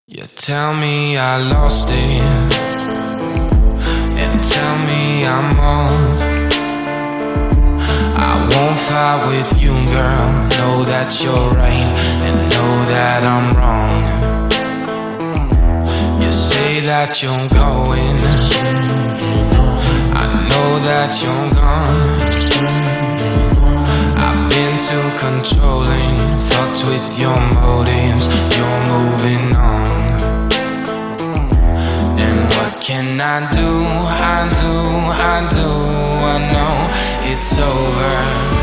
You tell me I lost it, and tell me I'm off. I won't fight with you, girl. Know that you're right, and know that I'm wrong. You say that you're going, I know that you're gone. I've been too controlling, fucked with your motives. You're moving on. Can I do, I know it's over.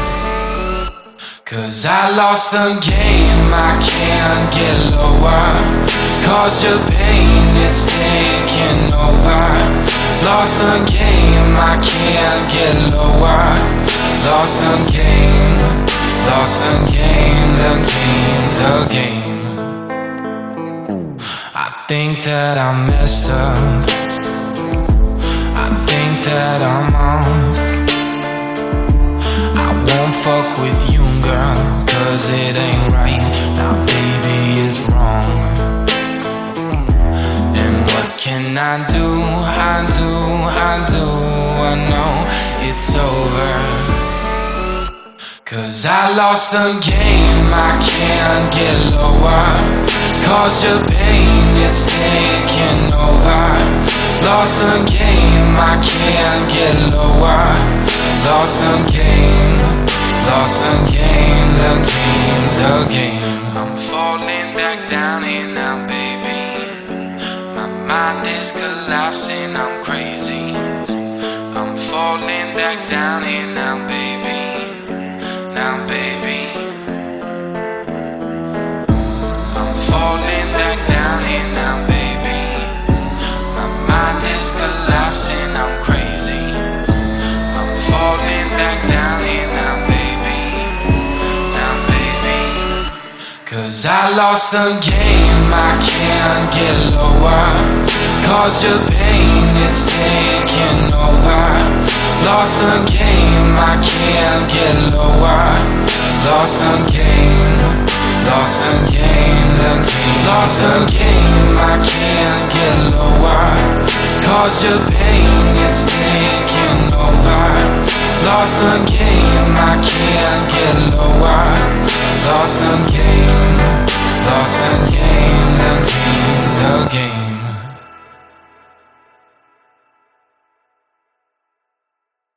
'Cause I lost the game, I can't get lower. Cause your pain, it's taking over. Lost the game, I can't get lower. Lost the game, lost the game, the game, the game. I think that I messed up, that I'm off. I won't fuck with you, girl, 'cause it ain't right. Now baby, it's wrong. And what can I do, I know it's over. 'Cause I lost the game, I can't get lower. Cause your pain, it's taking over. Lost the game, I can't get lower. Lost the game, lost the game, the game, the game. I'm falling back down here now, baby. My mind is collapsing, I'm crazy. I'm falling back down here now, baby. Now, baby. I'm falling back down here now, baby. My mind is collapsing, I'm crazy. I'm falling back down here now, baby. Now, baby. 'Cause I lost the game, I can't get lower. Cause your pain, it's taking over. Lost the game, I can't get lower. Lost the game, lost the game, the game. Lost the game, I can't get lower. Cause your pain, it's taking over. Lost the game, I can't get lower. Lost the game, lost the game.